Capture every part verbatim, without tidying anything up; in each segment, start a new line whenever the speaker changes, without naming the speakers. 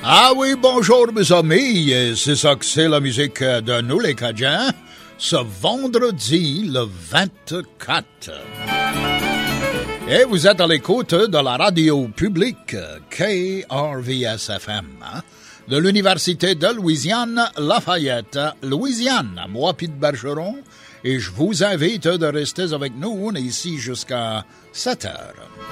Ah oui, bonjour mes amis, c'est ça que c'est la musique de nous les Cajuns, ce vendredi le vingt-quatre. Et vous êtes à l'écoute de la radio publique K R V S F M, hein, de l'Université de Louisiane, Lafayette, Louisiane. Moi, Pete Bergeron, et je vous invite de rester avec nous. On est ici jusqu'à sept heures.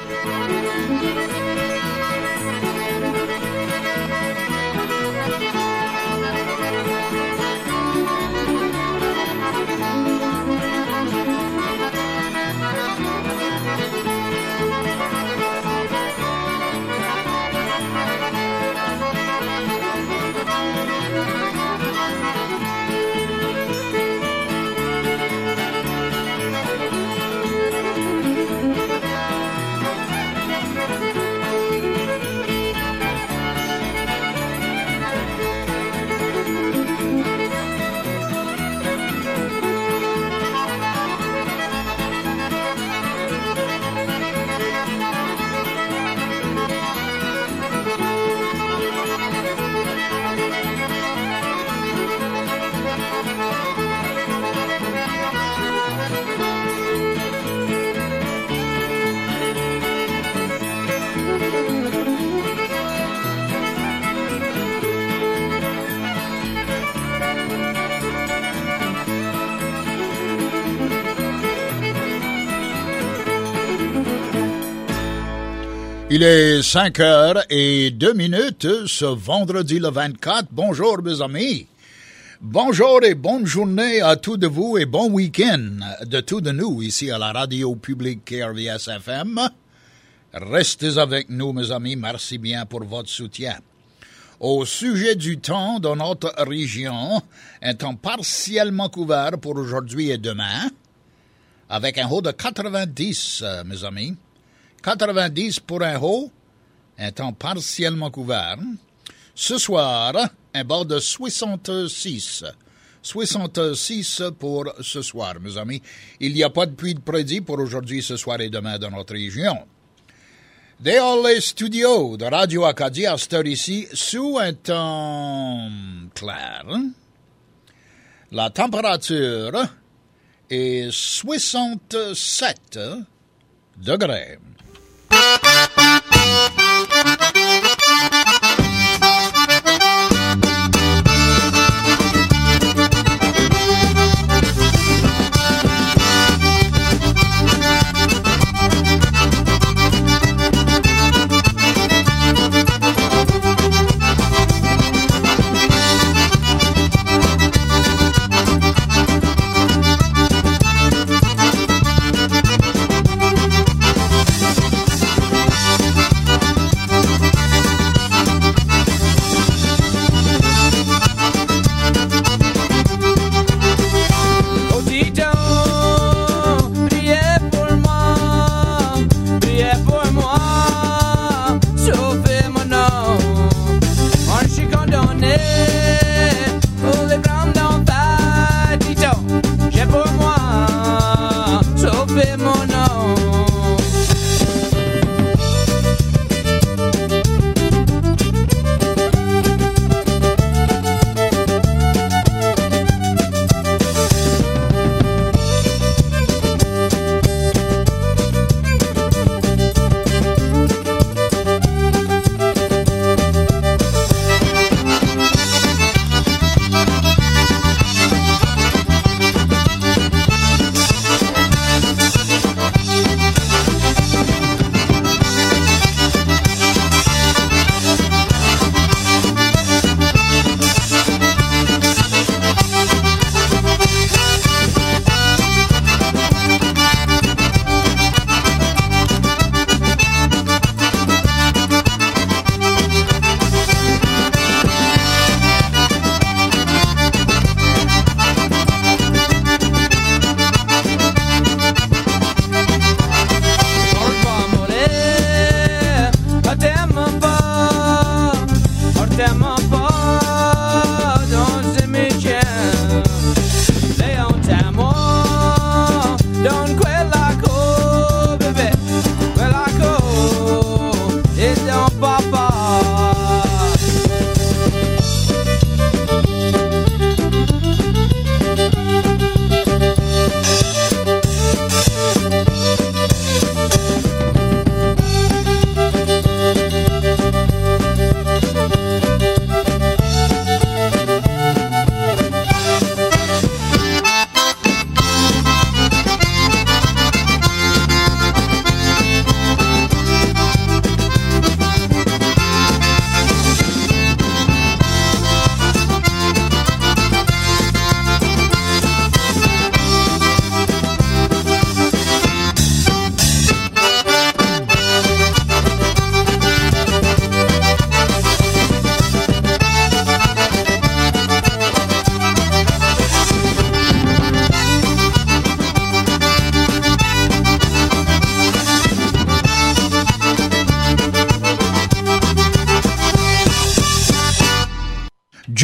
Il est cinq heures et deux minutes ce vendredi le vingt-quatre. Bonjour mes amis. Bonjour et bonne journée à tous de vous et bon week-end de tous de nous ici à la radio publique K R V S F M. Restez avec nous mes amis, merci bien pour votre soutien. Au sujet du temps dans notre région, un temps partiellement couvert pour aujourd'hui et demain, avec un haut de quatre-vingt-dix mes amis. quatre-vingt-dix pour un haut, un temps partiellement couvert. Ce soir, un bord de soixante-six. soixante-six pour ce soir, mes amis. Il n'y a pas de pluie de prédit pour aujourd'hui, ce soir et demain dans notre région. Dehors les studios de Radio Acadie à cette heure ici, sous un temps clair. La température est soixante-sept degrés.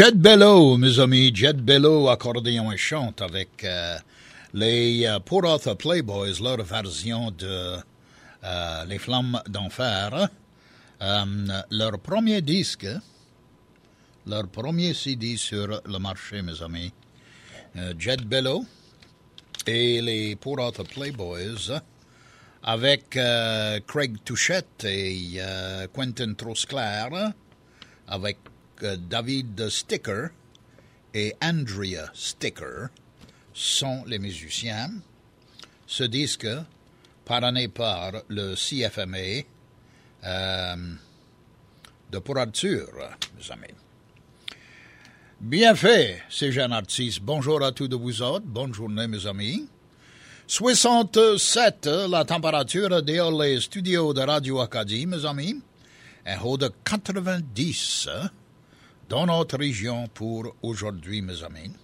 Jet Bello, mes amis, Jet Bello, accordéon et chante avec euh, les euh, Port Arthur Playboys, leur version de euh, Les Flammes d'Enfer. Euh, leur premier disque, leur premier C D sur le marché, mes amis. Euh, Jet Bello et les Port Arthur Playboys avec euh, Craig Touchette et euh, Quentin Trosclair, avec euh, David Sticker et Andrea Sticker sont les musiciens. Ce disque, parrainé par le C F M A euh, de Port Arthur, mes amis. Bien fait, ces jeunes artistes. Bonjour à tous de vous autres. Bonne journée, mes amis. soixante-sept, la température dehors les studios de Radio Acadie, mes amis. Un haut de quatre-vingt-dix dans notre région pour aujourd'hui, mes amis.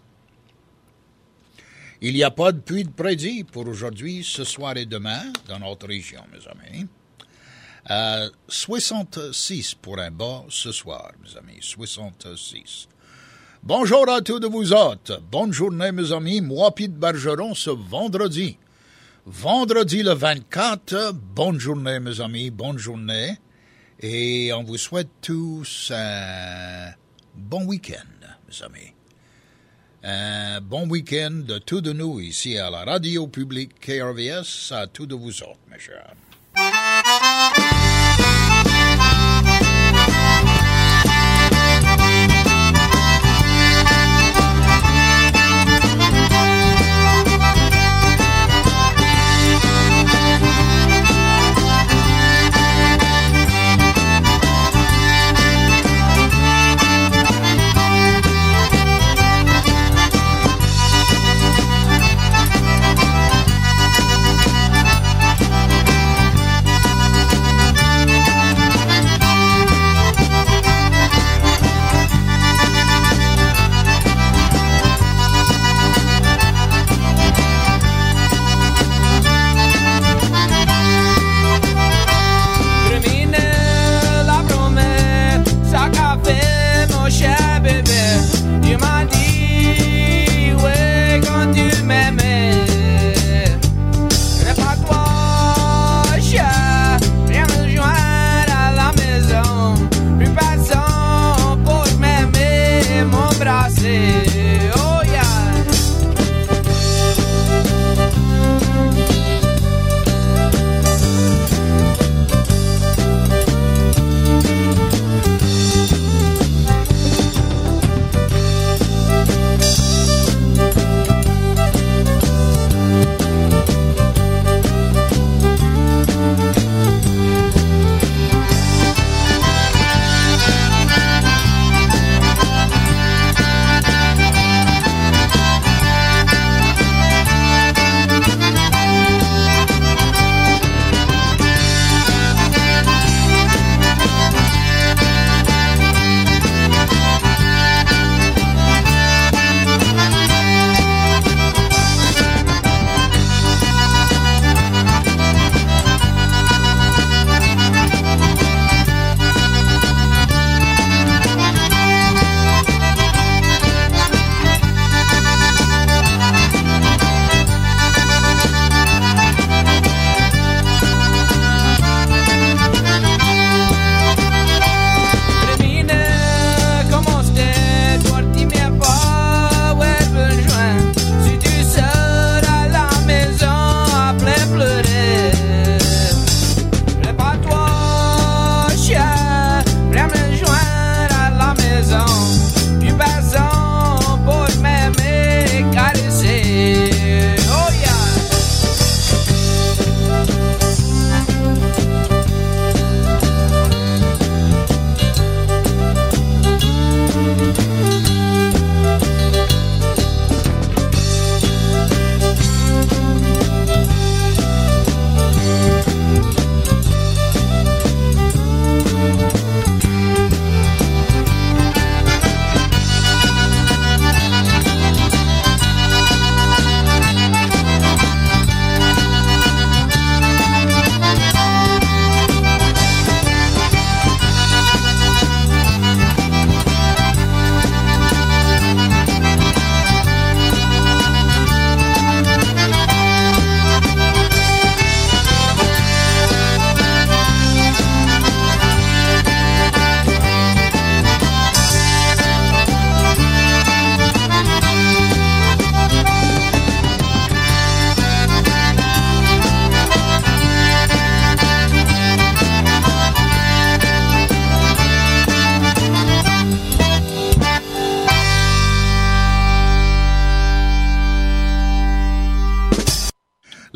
Il n'y a pas de pluie de prédit pour aujourd'hui, ce soir et demain dans notre région, mes amis. Euh, soixante-six pour un bas ce soir, mes amis. soixante-six. Bonjour à tous de vous autres. Bonne journée, mes amis. Moi, Pete Bergeron, ce vendredi. Vendredi le vingt-quatre. Bonne journée, mes amis. Bonne journée. Et on vous souhaite tous un bon week-end, mes amis. Un bon week-end de tous de nous ici à la radio publique K R V S, à tous de vous autres, mes chers.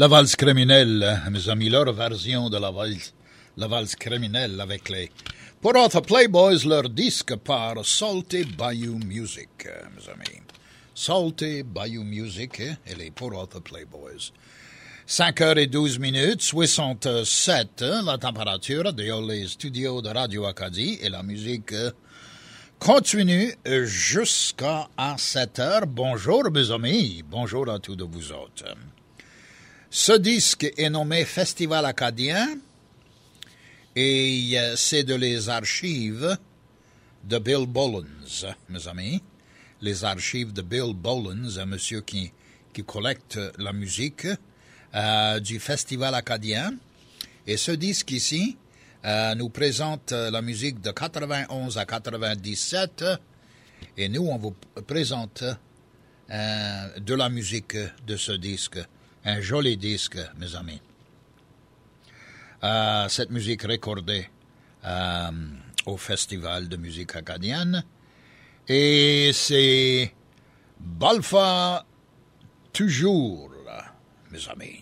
La valse criminelle, mes amis, leur version de la valse, la valse criminelle avec les Port Arthur Playboys, leur disque par Salty Bayou Music, mes amis. Salty Bayou Music et les Port Arthur Playboys. cinq heures et douze minutes, soixante-sept, la température dans les studios de Radio Acadie et la musique continue jusqu'à sept heures. Bonjour mes amis, bonjour à tous de vous autres. Ce disque est nommé Festival Acadien et c'est de les archives de Bill Bollens, mes amis. Les archives de Bill Bollens, un monsieur qui, qui collecte la musique euh, du Festival Acadien. Et ce disque ici euh, nous présente la musique de quatre-vingt-onze à quatre-vingt-dix-sept. Et nous, on vous présente euh, de la musique de ce disque. Un joli disque, mes amis. Euh, cette musique recordée euh, au Festival de musique acadienne. Et c'est Balfa toujours, mes amis.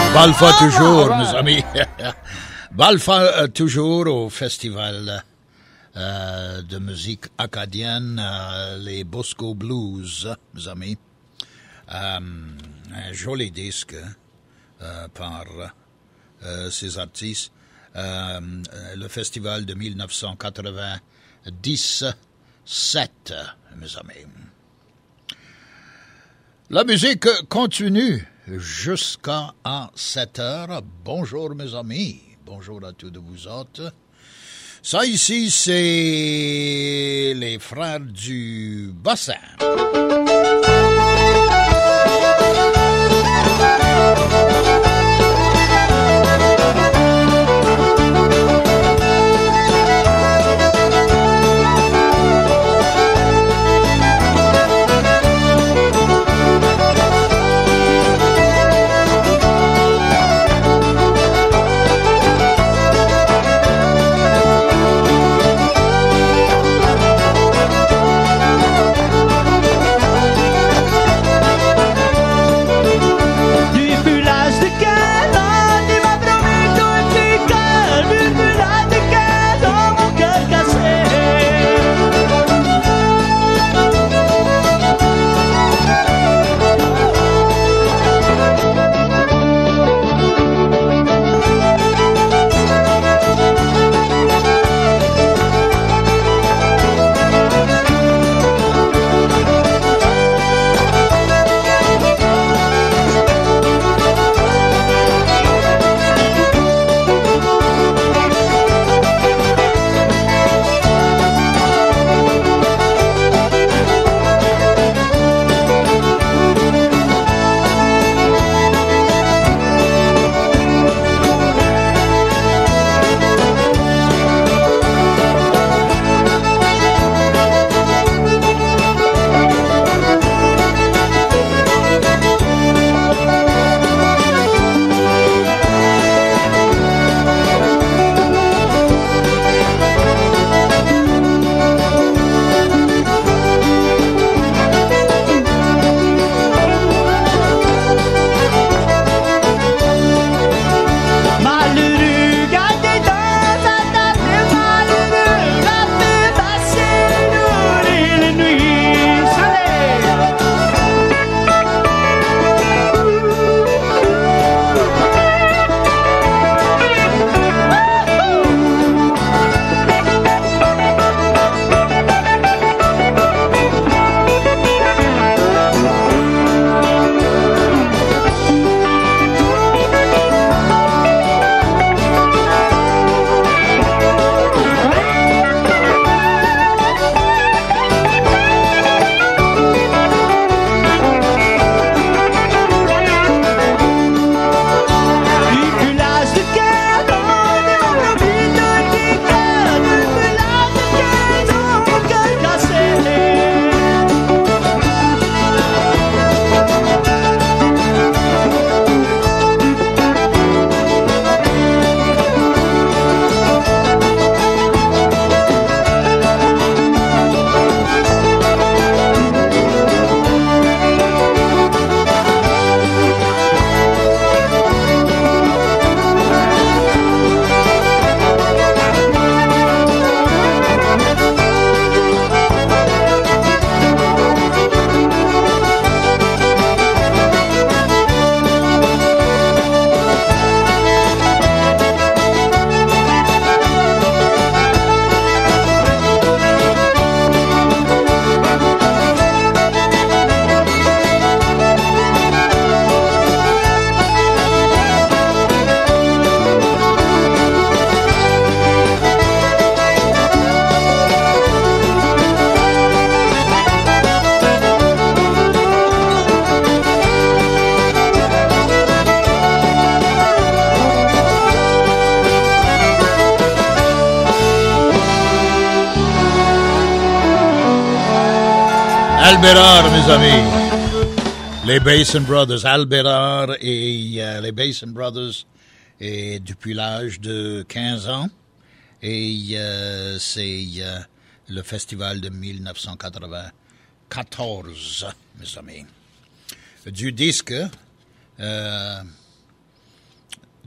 Balfa toujours, mes amis. Balfa euh, toujours au festival euh, de musique acadienne, euh, les Bosco Blues, mes amis. Euh, un joli disque euh, par euh, ces artistes. Euh, le festival de dix-neuf cent quatre-vingt-dix-sept, mes amis. La musique continue jusqu'à sept heures. Bonjour mes amis, bonjour à tous de vous autres. Ça ici, c'est les frères du bassin. Al Bérard, mes amis. Les Basin Brothers, Al Bérard et euh, les Basin Brothers, et depuis l'âge de quinze ans. Et euh, c'est euh, le festival de dix-neuf cent quatre-vingt-quatorze, mes amis. Du disque, euh,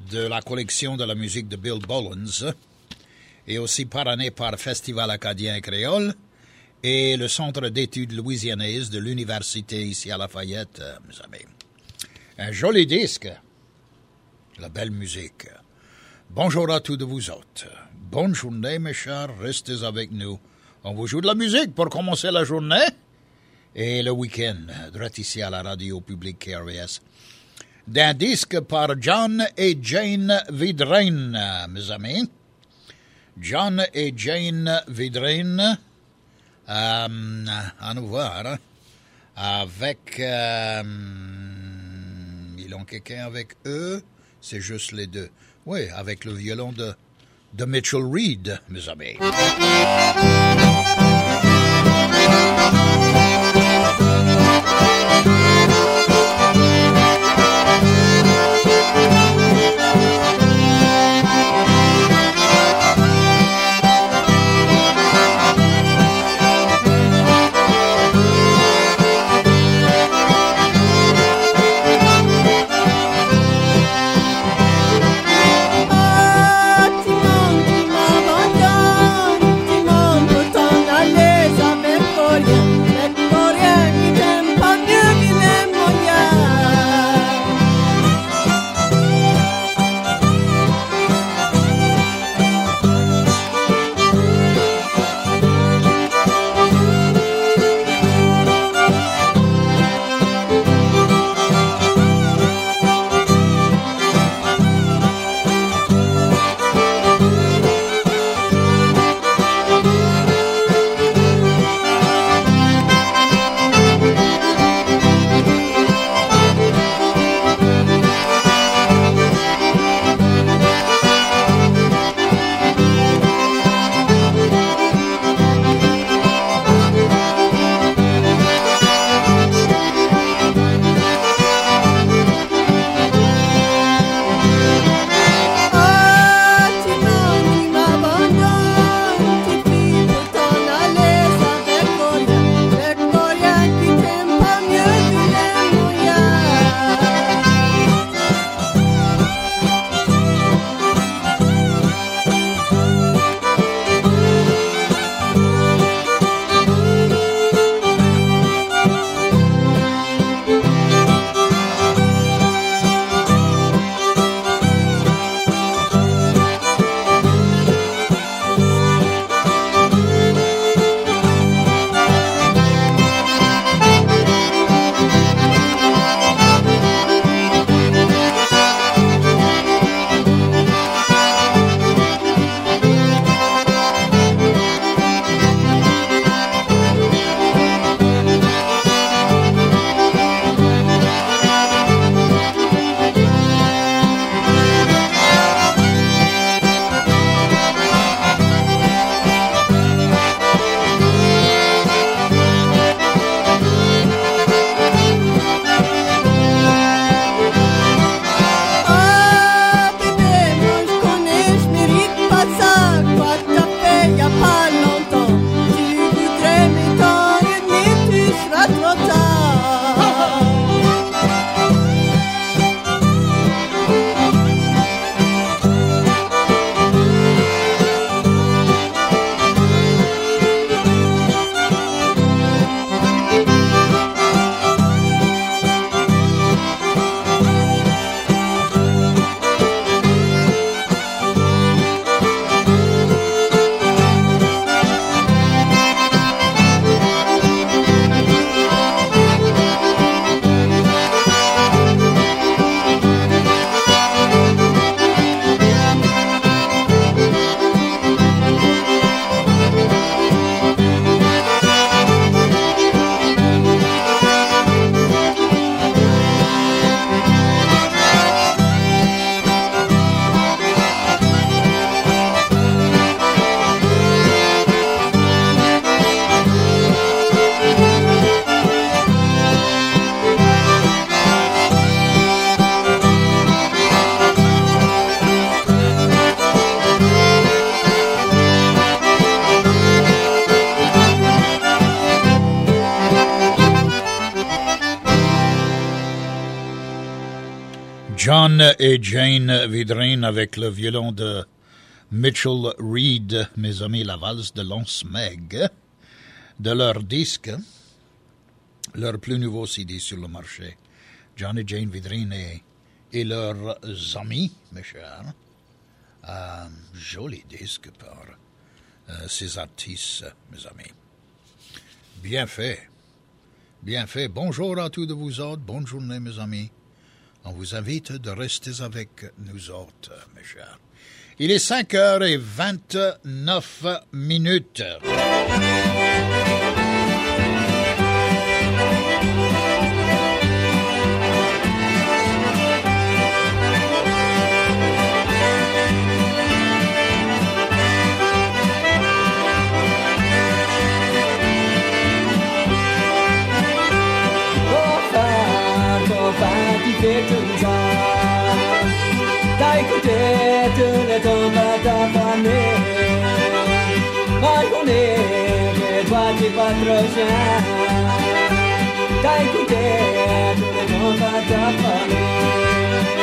de la collection de la musique de Bill Bolins et aussi parrainé par Festival acadien et créole et le Centre d'études louisianaises de l'Université ici à Lafayette, mes amis. Un joli disque, la belle musique. Bonjour à tous de vous autres. Bonne journée, mes chers, restez avec nous. On vous joue de la musique pour commencer la journée et le week-end, direct ici à la radio publique K R V S. D'un disque par John et Jane Vidrine, mes amis. John et Jane Vidrine, euh, à nous voir, avec... Euh, ils ont quelqu'un avec eux, c'est juste les deux. Oui, avec le violon de, de Mitchell Reed, mes amis.
Avec Corien, avec Corien, il t'aime pas mieux qu'il aime
John et Jane Vidrine avec le violon de Mitchell Reed, mes amis, la valse de Lance Meg, de leur disque, leur plus nouveau C D sur le marché. John et Jane Vidrine et, et leurs amis, mes chers. Euh, joli disque par euh, ces artistes, mes amis. Bien fait. Bien fait. Bonjour à tous de vous autres. Bonne journée, mes amis. On vous invite de rester avec nous autres, mes chers. Il est cinq heures vingt-neuf minutes.
T'as écouté tous les temps à ta famille. Moi je connais que toi t'es pas trop jeune. T'as écouté tous les temps à ta famille.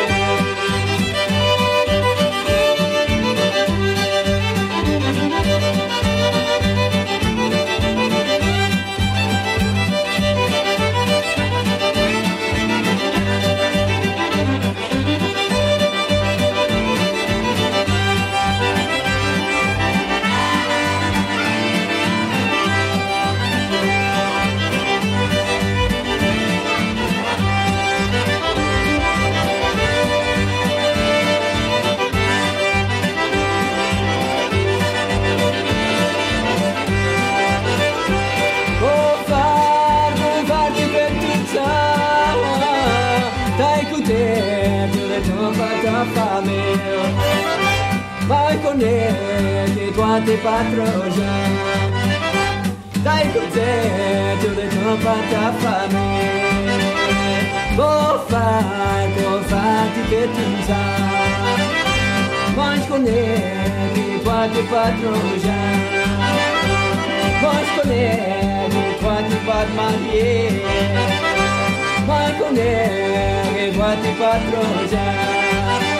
Moi je connais que toi t'es pas trop jeune. T'as écouté tous les temps à ta famille. Beau frère, beau frère, tu fais tout ça. Moi je connais que toi t'es pas trop jeune. Moi je connais que toi t'es pas marié. Moi je connais que toi t'es pas trop jeune.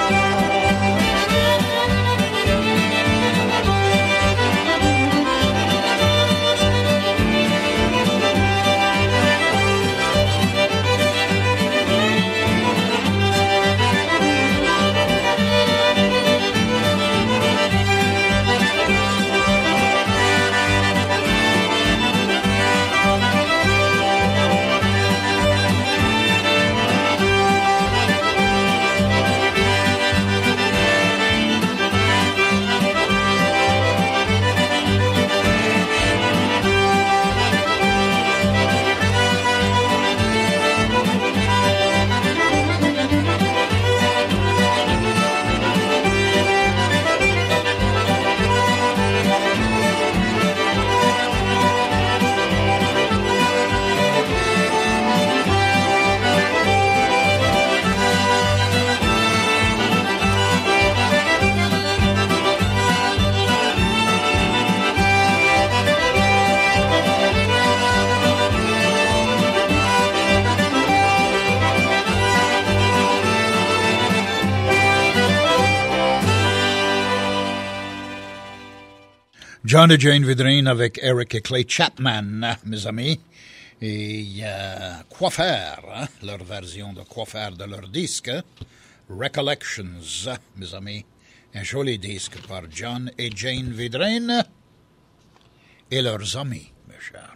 John et Jane Vidrine avec Eric et Clay Chapman, mes amis. Et euh, Quoi faire, hein, leur version de Quoi faire de leur disque, Recollections, mes amis. Un joli disque par John et Jane Vidrine et leurs amis, mes chers.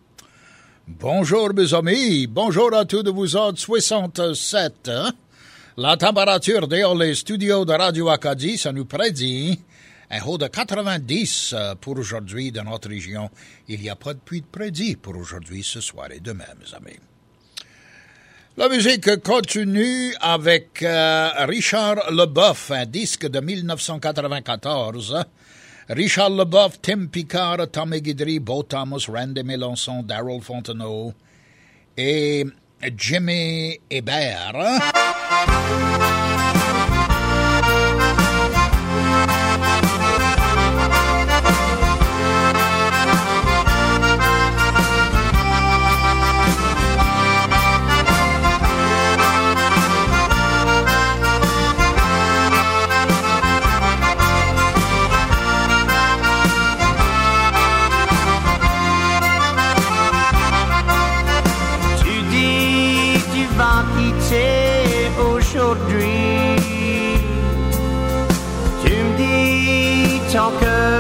Bonjour, mes amis. Bonjour à tous de vous autres. soixante-sept. Hein? La température dans les studios de Radio Acadie, ça nous prédit un haut de quatre-vingt-dix pour aujourd'hui dans notre région. Il n'y a pas de pluie de prédit pour aujourd'hui, ce soir et demain, mes amis. La musique continue avec euh, Richard Leboeuf, un disque de dix-neuf cent quatre-vingt-quatorze. Richard Leboeuf, Tim Picard, Tommy Guidry, Beau Thomas, Randy Mélenchon, Daryl Fontenot et Jimmy Hébert.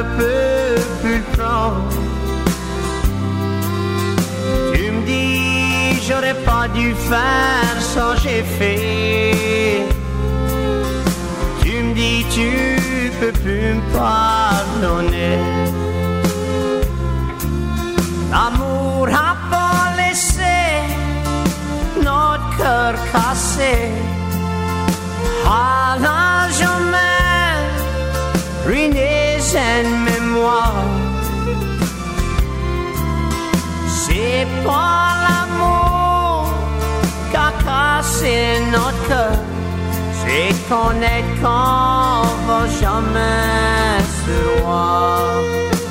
ne peux plus le prendre. Tu me dis, j'aurais pas dû faire ça, j'ai fait. Tu me dis, tu peux plus me pardonner. L'amour a pas laissé notre cœur cassé. À la jamais ruiné une mémoire. C'est pas l'amour qui a cassé notre cœur. C'est connaître qu'on va jamais se voir.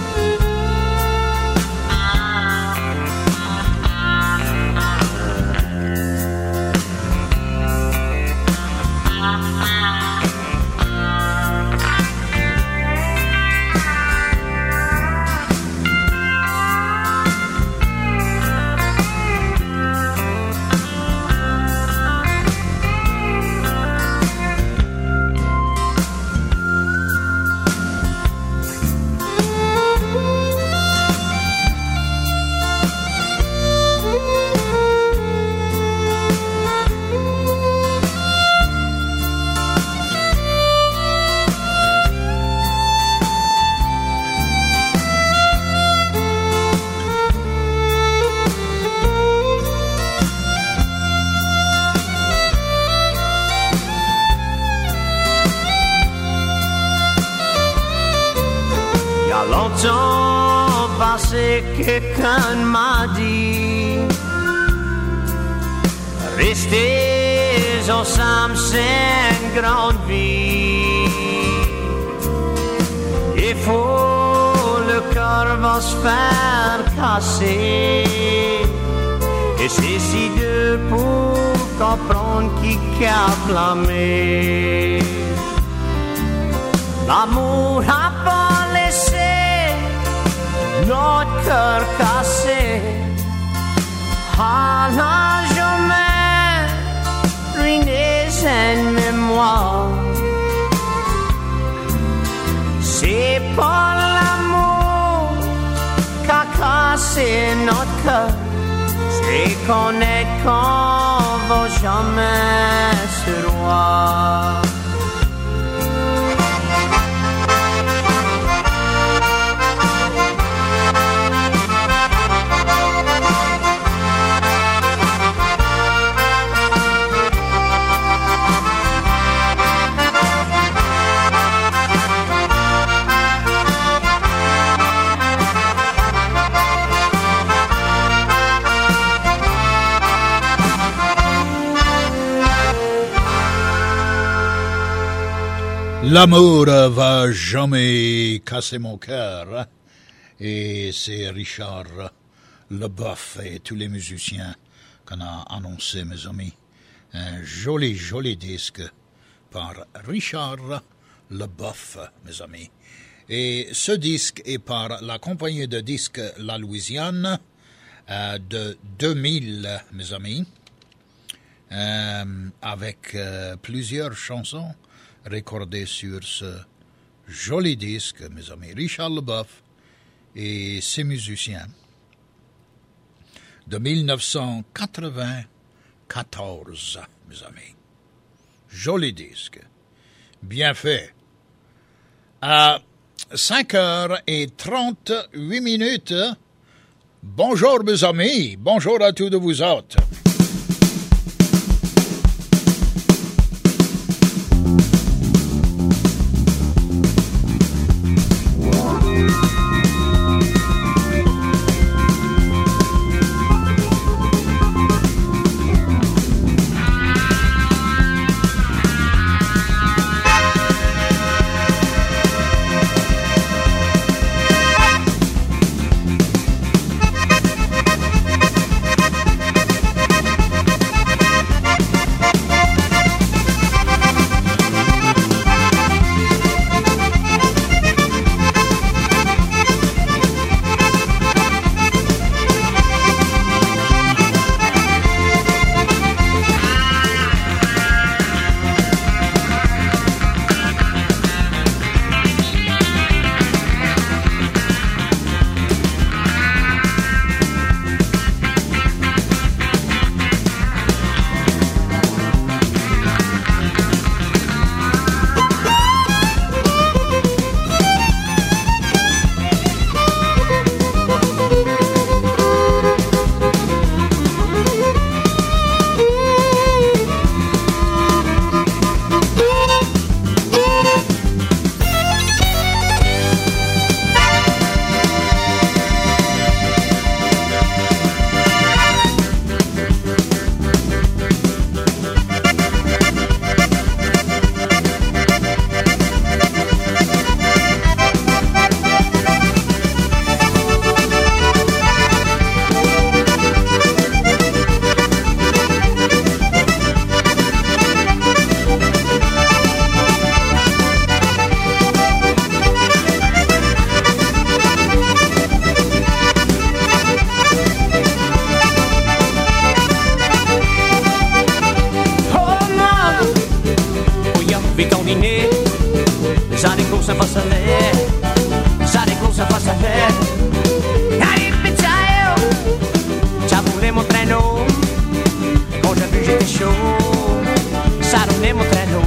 Longtemps passé, quelqu'un m'a dit rester ensemble, c'est une grande vie. Il faut, le cœur va se faire casser. Et c'est si deux pour comprendre qui a flammé. L'amour a pas laissé notre cœur cassé. À la jamais ruiné une mémoire. C'est pas l'amour qui a cassé notre cœur. C'est connaître qu'on va jamais se voir.
L'amour va jamais casser mon cœur. Et c'est Richard Leboeuf et tous les musiciens qu'on a annoncé, mes amis. Un joli, joli disque par Richard Leboeuf, mes amis. Et ce disque est par la compagnie de disques La Louisiane euh, de deux mille, mes amis, euh, avec euh, plusieurs chansons recordées sur ce joli disque, mes amis. Richard Leboeuf et ses musiciens de mille neuf cent quatre-vingt-quatorze, mes amis. Joli disque, bien fait. À cinq heures trente-huit minutes, bonjour mes amis, bonjour à tous de vous autres.
Sai cosa passa lei, sai cosa passa lei. Arrivi ciao, ciao volemo treno, cosa più gente show, saremo treno.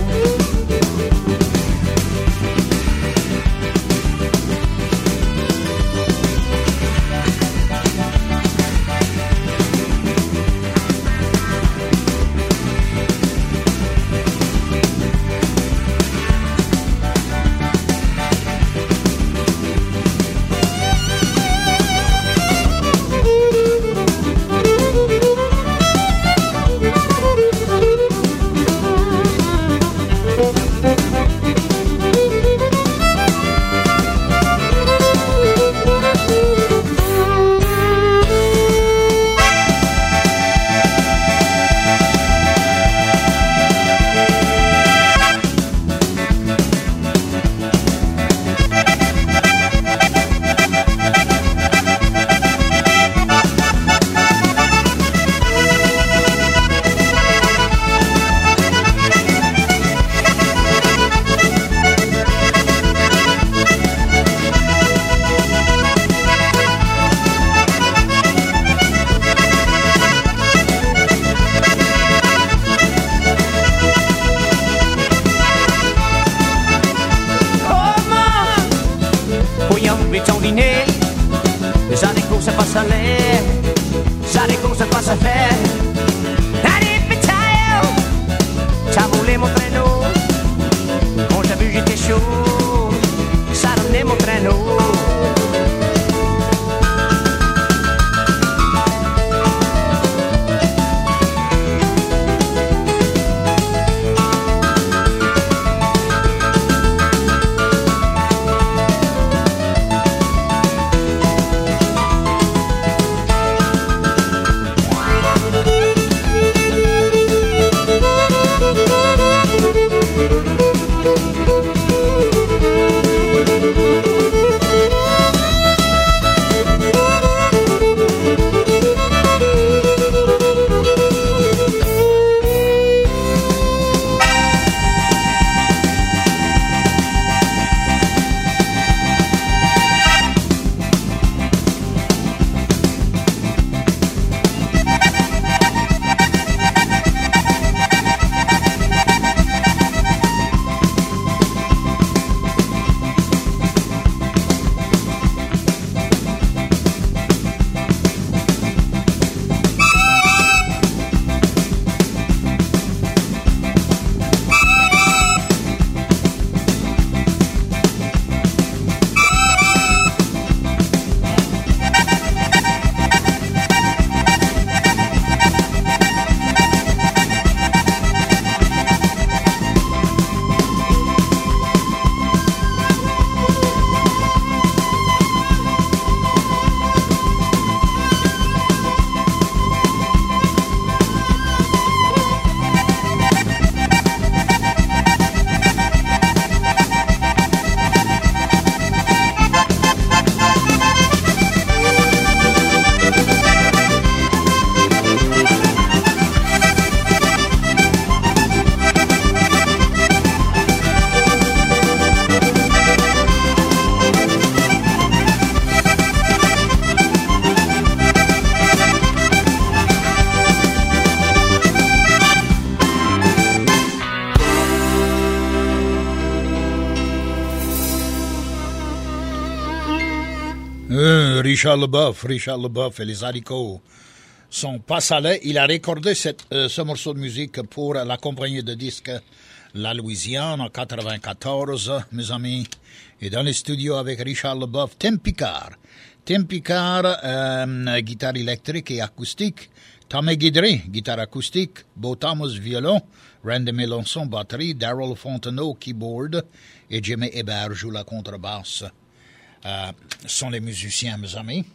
Richard Leboeuf, Richard Leboeuf et les haricots sont pas salés. Il a recordé cette, euh, ce morceau de musique pour la compagnie de disques La Louisiane en quatre-vingt-quatorze, mes amis. Et dans les studios avec Richard Leboeuf, Tim Picard. Tim Picard, euh, guitare électrique et acoustique. Tommy Guidry, guitare acoustique. Beau Thomas, violon. Randy Mélenchon, batterie. Daryl Fontenot, keyboard. Et Jimmy Hébert joue la contrebasse. Euh, sont les musiciens, mes amis.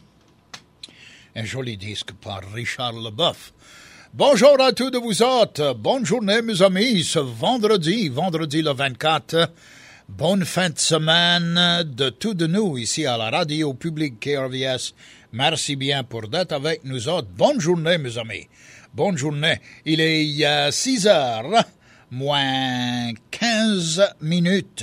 Un joli disque par Richard Leboeuf. Bonjour à tous de vous autres. Bonne journée, mes amis. Ce vendredi, vendredi le vingt-quatre. Bonne fin de semaine de tous de nous ici à la radio publique K R V S. Merci bien pour d'être avec nous autres. Bonne journée, mes amis. Bonne journée. Il est euh, six heures. moins quinze minutes.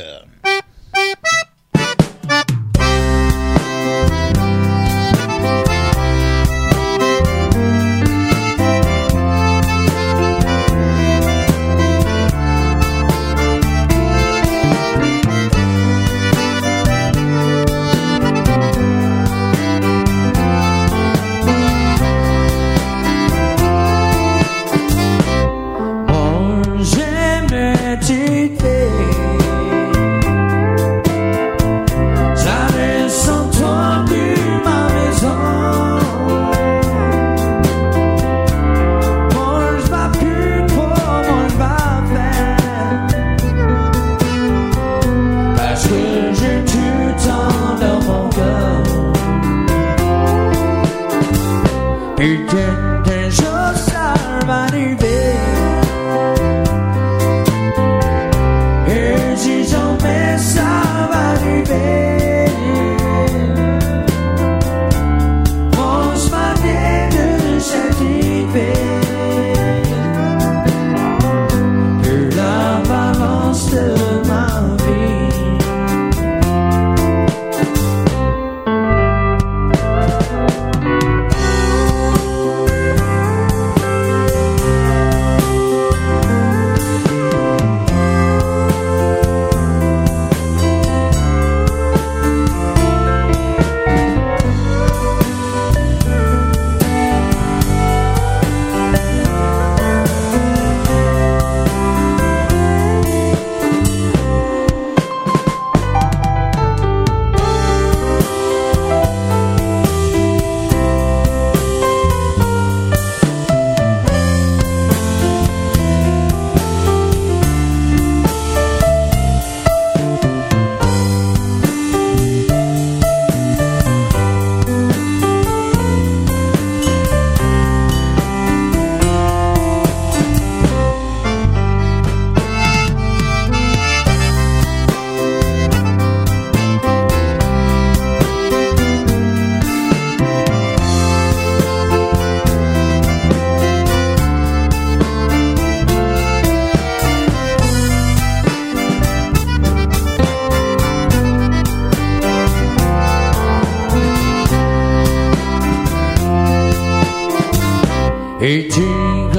Et tu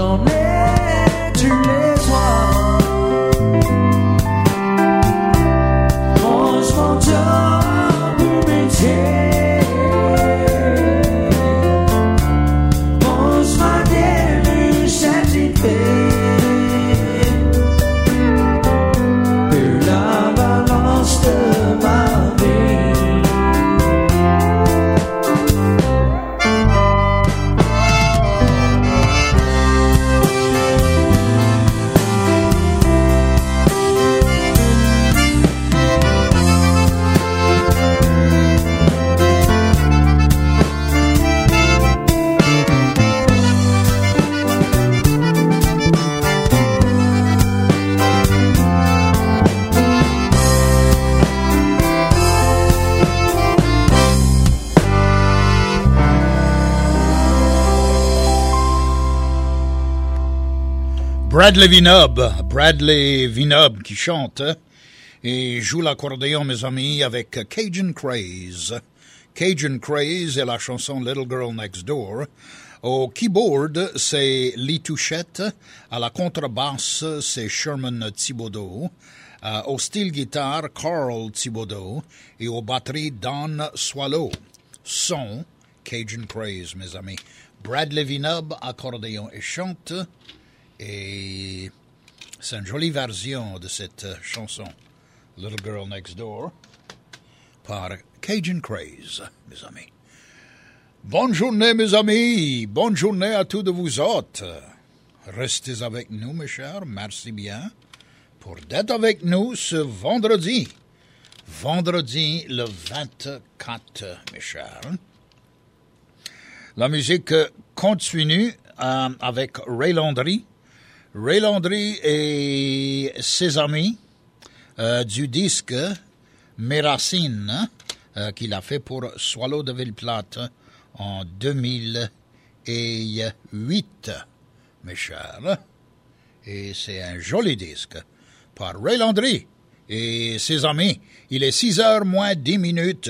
connais tous les soirs mange mon job ou métier, mange ma début satisfait de la balance de ma vie.
Bradley Vinub, Bradley Vinub qui chante et joue l'accordéon, mes amis, avec Cajun Craze. Cajun Craze est la chanson Little Girl Next Door. Au keyboard, c'est Lee Touchette. À la contrebasse, c'est Sherman Thibodeau. Euh, au style guitare, Carl Thibodeau. Et aux batteries, Don Swallow. Son, Cajun Craze, mes amis. Bradley Vinub, accordéon et chante. Et c'est une jolie version de cette chanson, Little Girl Next Door, par Cajun Craze, mes amis. Bonne journée, mes amis. Bonne journée à tous de vous autres. Restez avec nous, mes chers. Merci bien pour d'être avec nous ce vendredi. Vendredi le vingt-quatre, mes chers. La musique continue euh, avec Ray Landry. Ray Landry et ses amis euh, du disque Mes Racines euh, qu'il a fait pour Swallow de Ville-Plate en deux mille huit, mes chers. Et c'est un joli disque par Ray Landry et ses amis. Il est six heures moins dix minutes.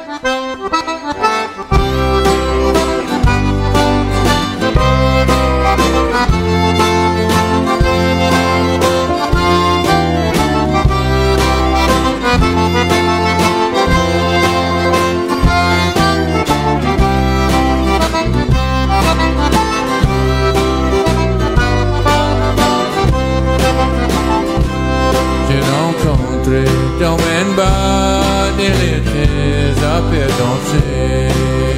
Dans un bar des l'été à faire danser.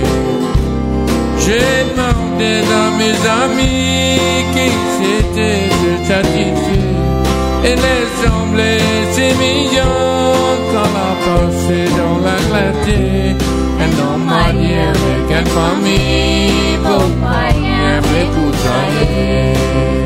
J'ai demandé à mes amis qui c'était de satisfait. Et les semblait si mignons quand on a passé dans la clarté. Et non marié avec une famille, beau marié avec tout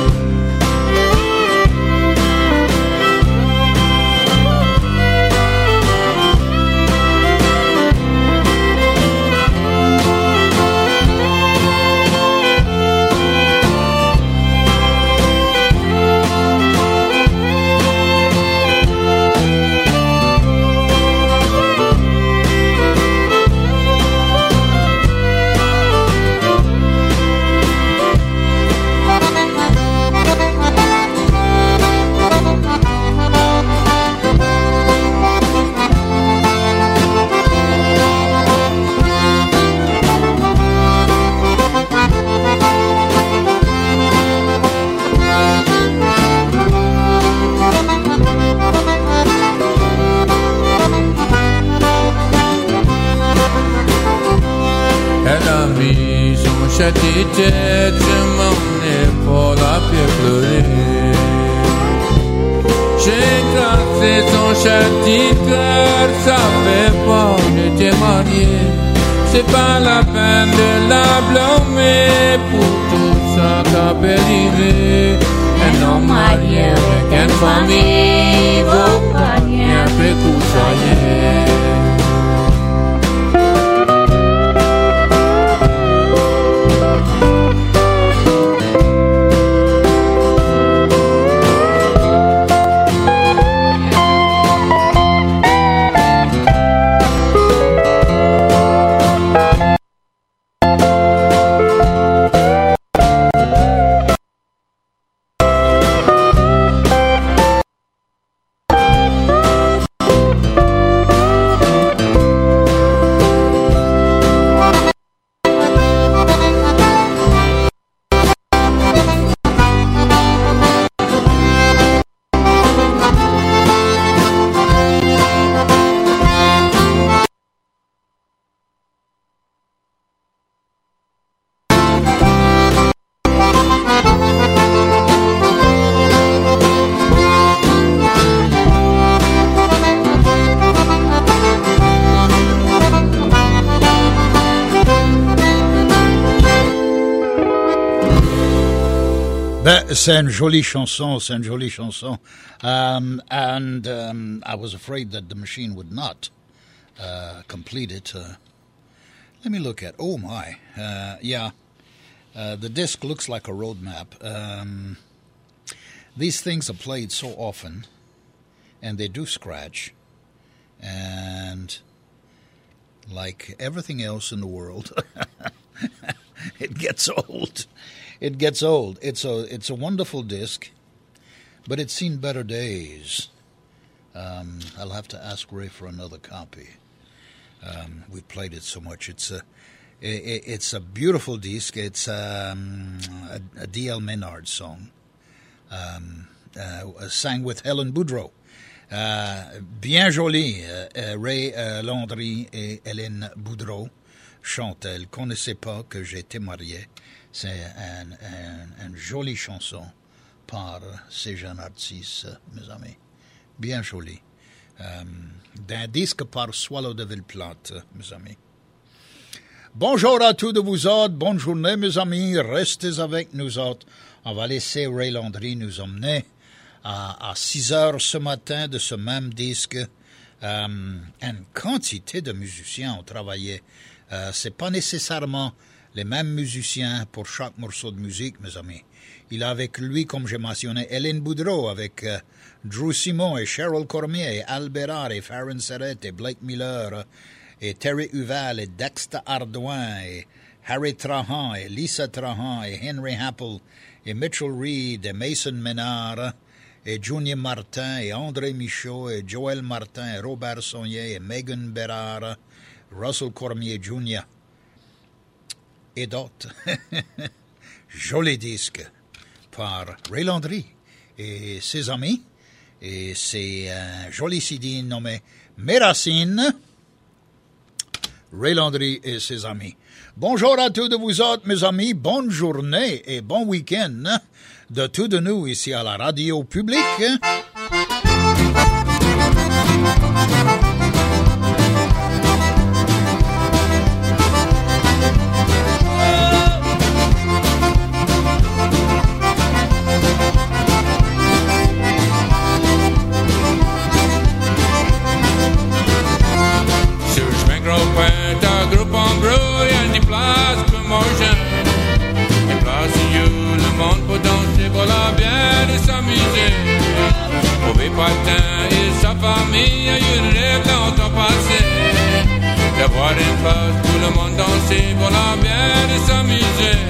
Cette tête, je m'en ai pour la faire pleurer. J'ai cassé son châti cœur, ça fait pas, j'étais marié. C'est pas la peine de la blâmer pour tout ça qu'a arrivé. Un homme marié avec une famille, vaut pas rien fait tout ça y est.
C'est une jolie chanson, c'est une jolie chanson. Um, and um, I was afraid that the machine would not uh, complete it. Uh, let me look at, oh my, uh, yeah. Uh, the disc looks like a road map. Um, these things are played so often, and they do scratch. And like everything else in the world, it gets old. It gets old. It's a it's a wonderful disc, but it's seen better days. Um, I'll have to ask Ray for another copy. Um, we played it so much. It's a it, it's a beautiful disc. It's um, a, a D L Maynard song, um, uh, sang with Helen Boudreau. Uh, bien joli. Uh, Ray uh, Landry et Hélène Boudreau chantent. Elle connaissait pas que j'étais marié. C'est une un, un jolie chanson par ces jeunes artistes, mes amis. Bien jolie. Um, d'un disque par Swallow de Villeplante, mes amis. Bonjour à tous de vous autres. Bonne journée, mes amis. Restez avec nous autres. On va laisser Ray Landry nous emmener à, à six heures ce matin de ce même disque. Um, une quantité de musiciens ont travaillé. Uh, c'est pas nécessairement les mêmes musiciens pour chaque morceau de musique, mes amis. il a avec lui, comme j'ai mentionné, Hélène Boudreau, avec euh, Drew Simon et Cheryl Cormier, et Al Bérard et Farron Serrette et Blake Miller, et Terry Huval et Dexter Ardouin, et Harry Trahan et Lisa Trahan et Henry Happel et Mitchell Reed et Mason Ménard et Junior Martin et André Michaud et Joël Martin et Robert Saunier et Megan Bérard, Russell Cormier junior et d'autres. Joli disque par Ray Landry et ses amis. Et c'est un joli C D nommé Mes Racines, Ray Landry et ses amis. Bonjour à tous de vous autres, mes amis. Bonne journée et bon week-end de tous de nous ici à la radio publique.
Groupe en gros, y'a des places pour manger. Des places où le monde peut danser, voilà bien et s'amuser. Mauvais patin et sa famille, y'a eu le rêve longtemps passé. D'avoir une place pour le monde danser, voilà bien et s'amuser.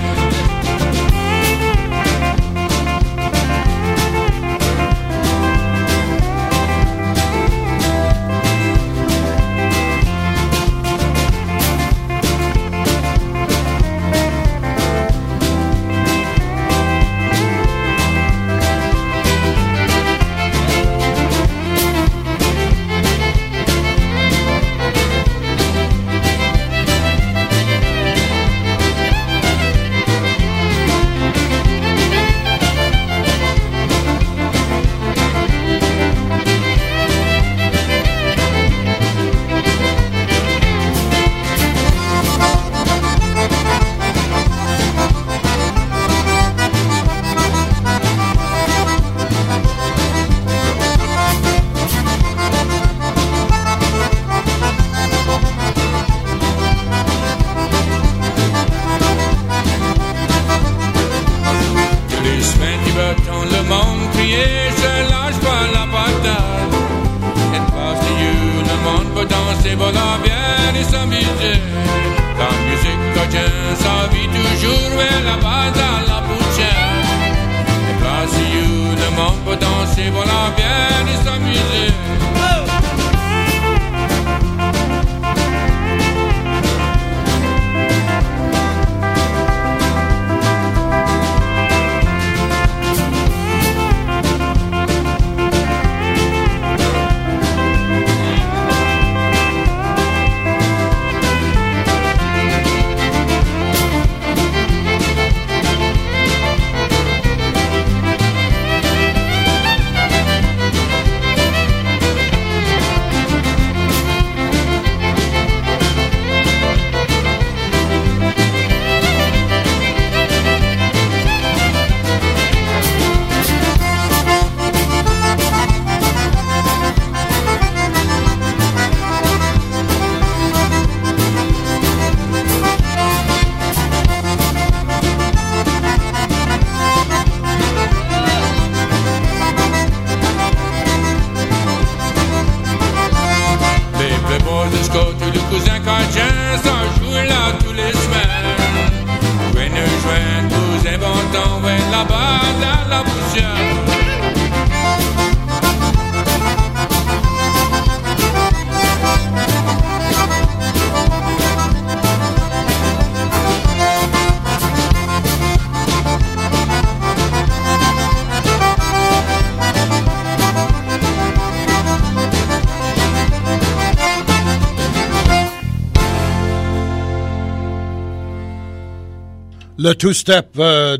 Le two-step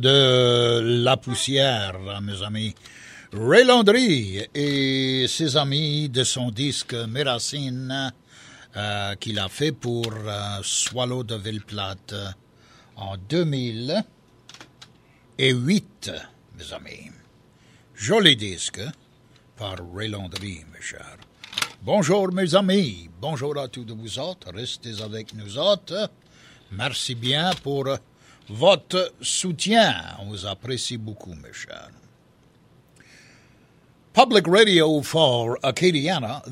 de La Poussière, mes amis. Ray Landry et ses amis de son disque Mes Racines euh, qu'il a fait pour euh, Swallow de Ville-Plate en deux mille huit, mes amis. Joli disque par Ray Landry, mes chers. Bonjour, mes amis. Bonjour à tous de vous autres. Restez avec nous autres. Merci bien pour votre soutien. On vous apprécie beaucoup, mes chers. Public Radio for Acadiana.